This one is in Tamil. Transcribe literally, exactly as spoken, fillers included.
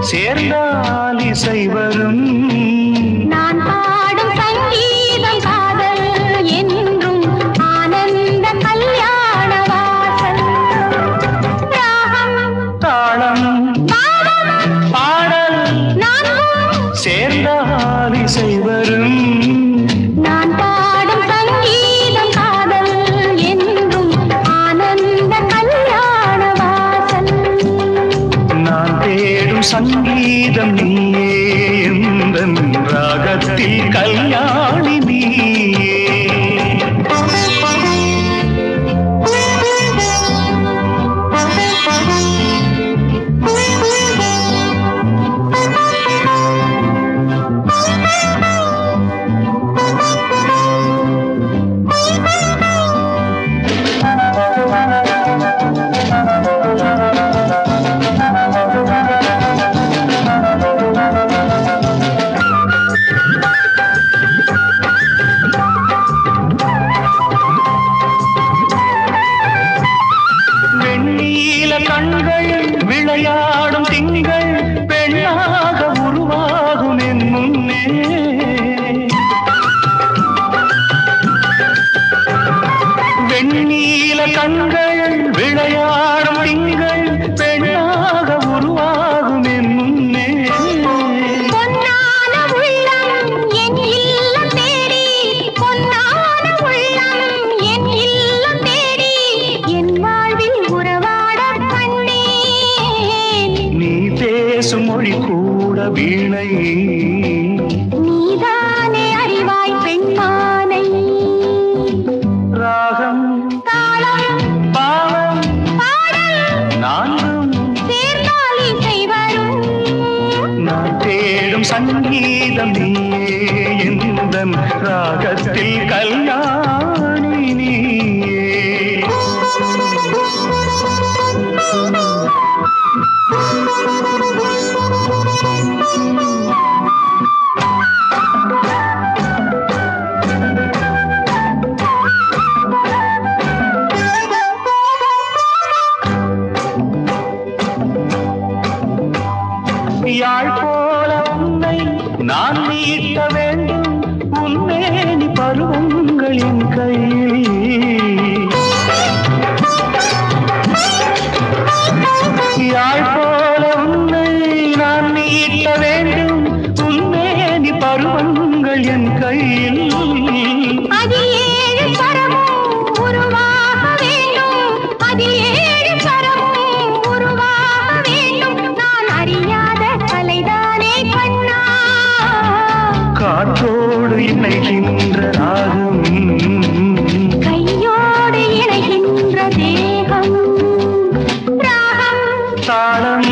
சேர்ந்தால் இசை வரும். நான் பாடும் சங்கீதம் காதல் என்றும் ஆனந்த கல்யாண வாசல். ராகம் தாளம் பாடல் சேர்ந்தால் இசை வரும். நான் பாடும் சங்கீதம் காதல் என்றும் ஆனந்த கல்யாண வாசல். நான் தேடும் சங்கீதம் நீயே எந்தன் ராகத்தில் கல்யாணி நீயே. கண்கள் விளையாடும் திங்கள் பெண்ணாக உருவாகும் என் முன்னே. வெண்ணீல கண்கள் விளையாடும் திங்கள் பெண்ணாக உருவாகும் என் முன்னே. பொன்னான உள்ளம் என் இல்லம் தேடி, பொன்னான உள்ளம் என் இல்லம் தேடி, என் வாழ்வில் உறவாட கண்டேன். நீ பேசும் மொழி கூட வீணை, நீதானே அறிவாய் பெண்மானை. ராகம் தாளம் பாவம் பாடல் நான்கும் சேர்ந்தால் இசை வரும். நான் தேடும் சங்கீதம் நீயே எந்தன் ராகத்தில் கல்யாணி நீயே. யாழ் போல உன்னை நான் மீட்ட வேண்டும், உன்மேனி பருவங்களின் கையில். யாழ் போல உன்னை நான் மீட்ட வேண்டும், உன்மேனி பருவங்கள் என் கையில். அதில் ஏழு சரமும் உருவாக வேண்டும், அதில் ஏழு சரமும் உருவாக வேண்டும். நான் அறியாத கலைதானே கண்ணா. காற்றோடு இணைகின்ற ராகம், கையோடு இணைகின்ற தேகம். ராகம் தாளம்